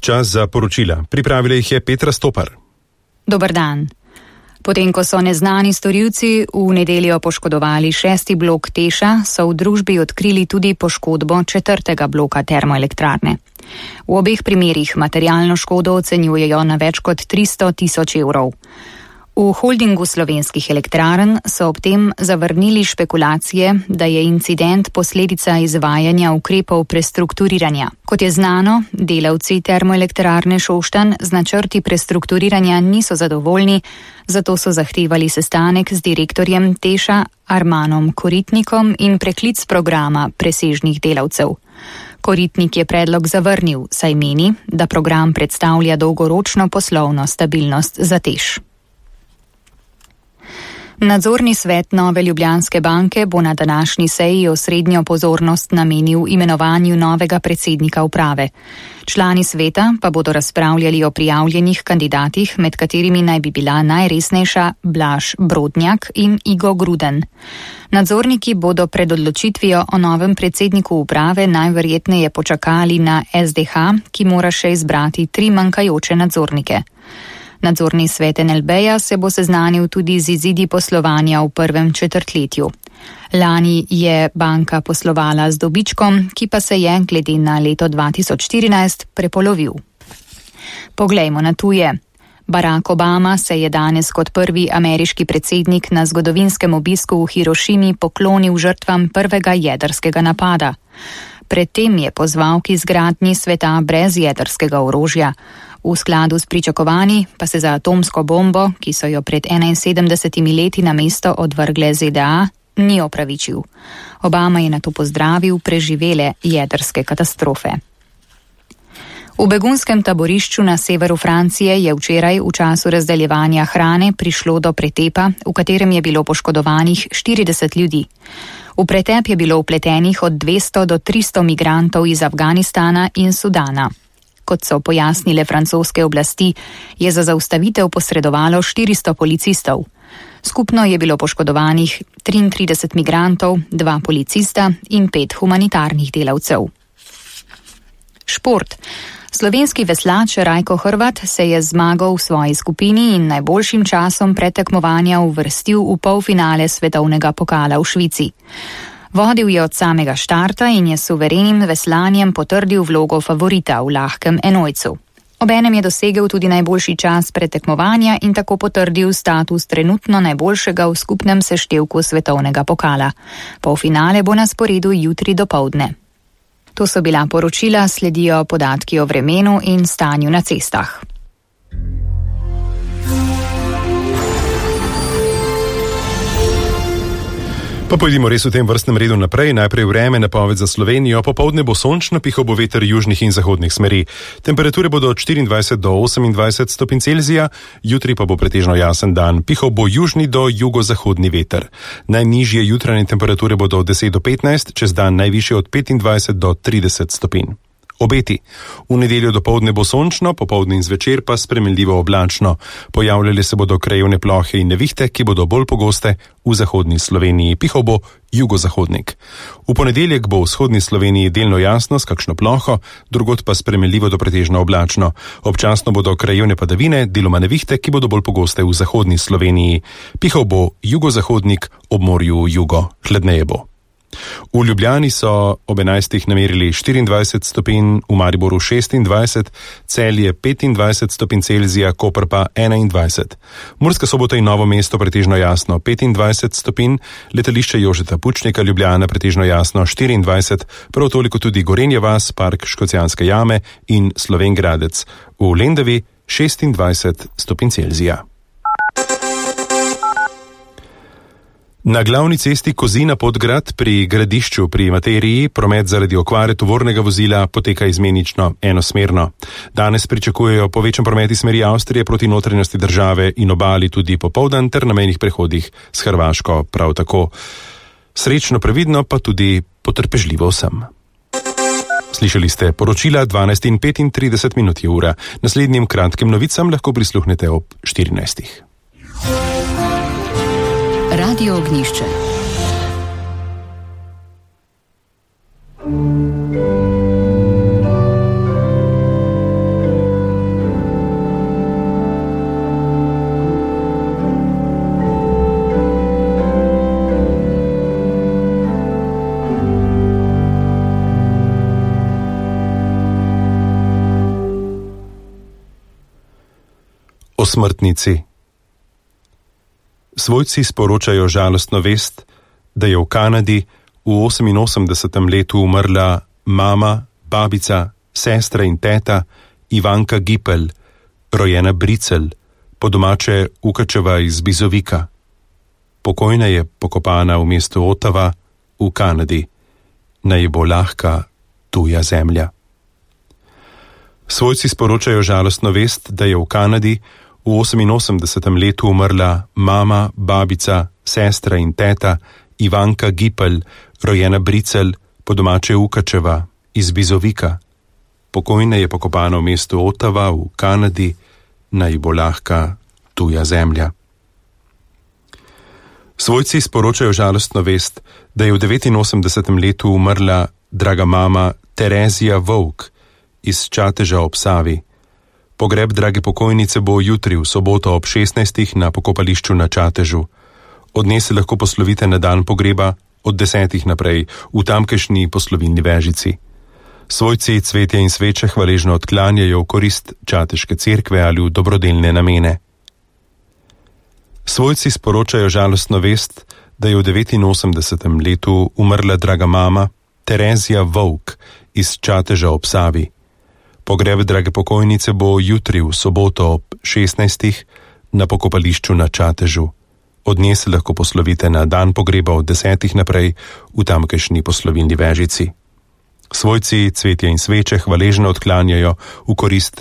čas za poročila. Pripravila jih je Petra Stopar. Dober dan. Potem, ko so neznani storilci v nedeljo poškodovali 6. blok Teša, so v družbi odkrili tudi poškodbo 4. bloka termoelektrarne. V obeh primerih materialno škodo ocenjujejo na več kot 300 tisoč evrov. V holdingu slovenskih elektrarn so ob tem zavrnili špekulacije, da je incident posledica izvajanja ukrepov prestrukturiranja. Kot je znano, delavci termoelektrarne Šoštanj z načrti prestrukturiranja niso zadovoljni, zato so zahtevali sestanek z direktorjem Teša Armanom Koritnikom in preklic programa presežnih delavcev. Koritnik je predlog zavrnil, saj meni, da program predstavlja dolgoročno poslovno stabilnost za Teš. Nadzorni svet Nove Ljubljanske banke bo na današnji seji osrednjo pozornost namenil imenovanju novega predsednika uprave. Člani sveta pa bodo razpravljali o prijavljenih kandidatih, med katerimi naj bi bila najresnejša Blaž Brodnjak in Igo Gruden. Nadzorniki bodo pred odločitvijo o novem predsedniku uprave najverjetneje počakali na SDH, ki mora še izbrati 3 manjkajoče nadzornike. Nadzorni svet NLB-ja se bo seznanil tudi z izidi poslovanja v prvem četrtletju. Lani je banka poslovala z dobičkom, ki pa se je glede na leto 2014 prepolovil. Poglejmo na tuje. Barack Obama se je danes kot prvi ameriški predsednik na zgodovinskem obisku v Hirošimi poklonil žrtvam prvega jedrskega napada. Predtem je pozval k izgradnji sveta brez jedrskega orožja. V skladu s pričakovanji pa se za atomsko bombo, ki so jo pred 71 leti na mesto odvrgle ZDA, ni opravičil. Obama je nato pozdravil preživele jedrske katastrofe. V begunskem taborišču na severu Francije je včeraj v času razdeljevanja hrane prišlo do pretepa, v katerem je bilo poškodovanih 40 ljudi. V pretep je bilo vpletenih od 200 do 300 migrantov iz Afganistana in Sudana. Kot so pojasnile francoske oblasti, je za zaustavitev posredovalo 400 policistov. Skupno je bilo poškodovanih 33 migrantov, 2 policista in 5 humanitarnih delavcev. Šport. Slovenski veslač Rajko Hrvat se je zmagal v svoji skupini in najboljšim časom pretekmovanja uvrstil v polfinale svetovnega pokala v Švici. Vodil je od samega štarta in je s suverenim veslanjem potrdil vlogo favorita v lahkem enojcu. Obenem je dosegel tudi najboljši čas pretekmovanja in tako potrdil status trenutno najboljšega v skupnem seštevku svetovnega pokala. Polfinale bo na sporedu jutri dopoldne. To so bila poročila, sledijo podatki o vremenu in stanju na cestah. Pa pojdimo res v tem vrstnem redu naprej. Najprej vreme, napoved za Slovenijo. Popoldne bo sončno, pihal bo veter južnih in zahodnih smeri. Temperature bodo od 24 do 28 stopinj Celzija, jutri pa bo pretežno jasen dan. Pihal bo južni do jugozahodni veter. Najnižje jutranje temperature bodo od 10 do 15, čez dan najvišje od 25 do 30 stopinj. Obeti. V nedeljo dopoldne bo sončno, popoldne in zvečer pa spremenljivo oblačno. Pojavljale se bodo krajevne plohe in nevihte, ki bodo bolj pogoste v zahodni Sloveniji. Pihal bo jugozahodnik. V ponedeljek bo v vzhodni Sloveniji delno jasno s kakšno ploho, drugod pa spremenljivo do pretežno oblačno. Občasno bodo krajevne padavine, deloma nevihte, ki bodo bolj pogoste v zahodni Sloveniji. Pihal bo jugozahodnik, ob morju jugo. Hladneje bo. V Ljubljani so ob 11. namerili 24 stopinj, v Mariboru 26, Celje 25 stopinj Celzija, Koper pa 21. Murska Sobota in Novo mesto pretežno jasno 25 stopinj, letališče Jožeta Pučnika Ljubljana pretežno jasno 24, prav toliko tudi Gorenja vas, Park Škocjanske jame in Slovenj Gradec. V Lendavi 26 stopinj Celzija. Na glavni cesti Kozina-Podgrad pri Gradišču pri Materiji promet zaradi okvare tovornega vozila poteka izmenično, enosmerno. Danes pričakujejo povečan promet iz smeri Avstrije proti notranjosti države in obali tudi popoldan ter na mejnih prehodih s Hrvaško prav tako. Srečno, previdno pa tudi potrpežljivo vsem. Slišali ste poročila 12:35 je ura. Naslednjim kratkim novicam lahko prisluhnete ob 14. Radio Ognjišče. O smrtnici. Svojci sporočajo žalostno vest, da je v Kanadi v 88. letu umrla mama, babica, sestra in teta Ivanka Gipel, rojena Bricel, po domače Ukačeva iz Bizovika. Pokojna je pokopana v mestu Ottawa v Kanadi. Naj bo lahka tuja zemlja. Svojci sporočajo žalostno vest, da je v Kanadi v 88. letu umrla mama, babica, sestra in teta Ivanka Gipel, rojena Bricel, po domače Ukačeva iz Bizovika. Pokojna je pokopana v mestu Ottawa v Kanadi. Naj bo lahka tuja zemlja. Svojci sporočajo žalostno vest, da je v 89. letu umrla draga mama Terezija Vovk iz Čateža ob Savi. Pogreb drage pokojnice bo jutri v soboto ob 16. na pokopališču na Čatežu. Od nje se lahko poslovite na dan pogreba od 10. naprej v tamkajšnji poslovilni vežici. Svojci cvetje in sveče hvaležno odklanjajo v korist Čateške cerkve ali v dobrodelne namene. Svojci sporočajo žalostno vest, da je v 89. letu umrla draga mama Terezija Vovk iz Čateža ob Savi. Pogreb drage pokojnice bo jutri v soboto ob 16. na pokopališču na Čatežu. Od nje se lahko poslovite na dan pogreba od 10. naprej v tamkajšnji poslovilni vežici. Svojci cvetje in sveče hvaležno odklanjajo v korist